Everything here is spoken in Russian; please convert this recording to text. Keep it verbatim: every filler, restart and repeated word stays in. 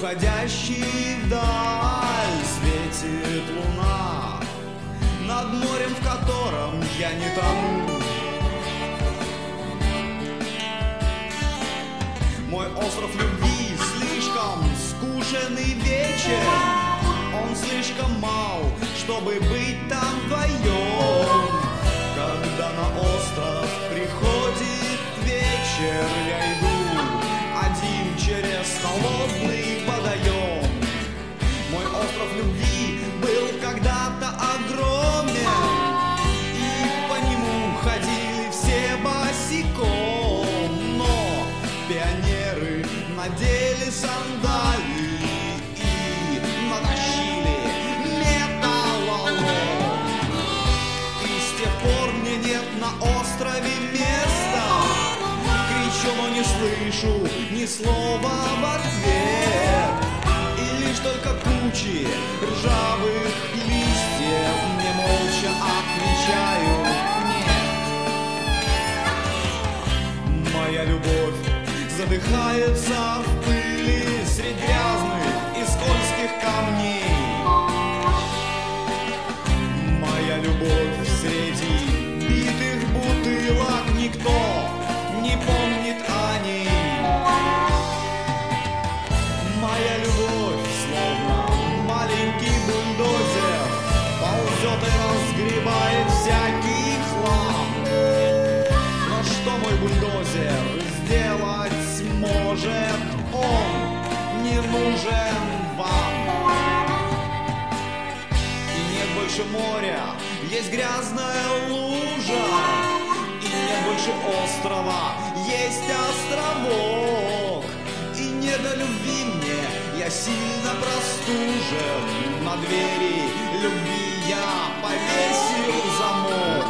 уходящей вдаль светит луна, над морем, в котором я не тону. Мой остров любви слишком скучен и вечер, он слишком мал, чтобы быть там вдвоем. Когда на остров приходит вечер, я иду один через холодный водоем. Мой остров любви был когда-то огромен, и по нему ходили все босиком. Но пионеры надели сандалии и натащили металлолом. И с тех пор мне нет на острове места. Кричу, но не слышу ни слова в ответ. И лишь только кучи ржавых листьев мне молча отвечают нет. Моя любовь задыхается в пыли средь грязных и скользких камней. Моя любовь среди битых бутылок, никто не помнит о ней. Моя любовь словно маленький бульдозер ползет и разгребает всякий хлам. Но что мой бульдозер сделать может, он не нужен вам. И нет больше моря, есть грязная лужа. И нет больше острова, есть островок. И не до любви мне, я сильно простужен. На двери любви я повесил замок.